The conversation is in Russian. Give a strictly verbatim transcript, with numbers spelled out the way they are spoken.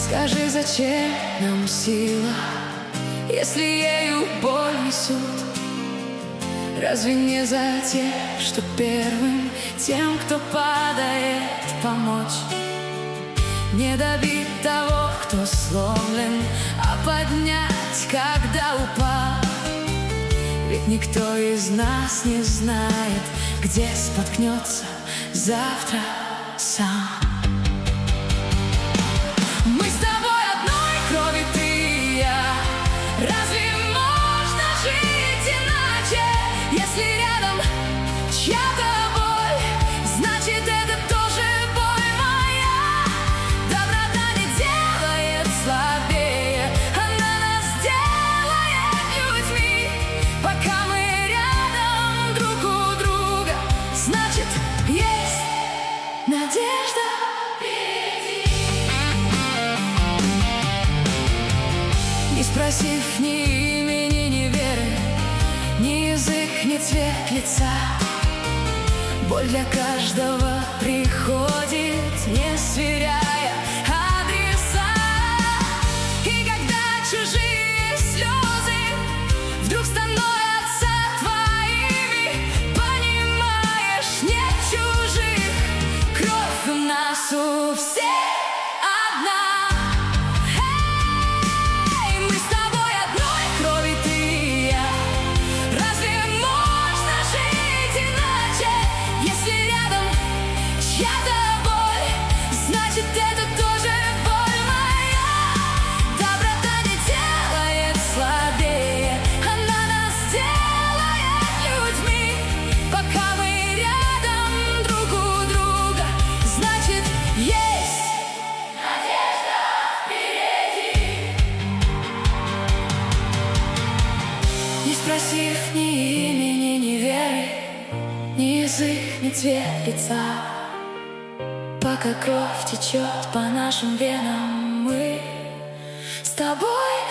Скажи, зачем нам сила, если ею боль несут? Разве не за те, что первым тем, кто падает, помочь? Не добить того, кто сломлен, а поднять, когда упал. Ведь никто из нас не знает, где споткнется завтра сам. Мы с тобой одной крови, ты и я. Разве можно жить иначе? Если рядом чья-то боль, значит, это тоже боль моя. Доброта не делает слабее, она нас делает людьми. Пока мы рядом друг у друга, значит, есть надежда. Не спросив ни имени, ни веры, ни язык, ни цвет лица, боль для каждого приходит, не сверяя адреса. И когда чужие слезы вдруг становятся твоими, понимаешь, нет чужих, кровь у нас у всех. Не спросив ни имени, ни веры, ни язык, ни цвет лица, пока кровь течет по нашим венам, мы с тобой.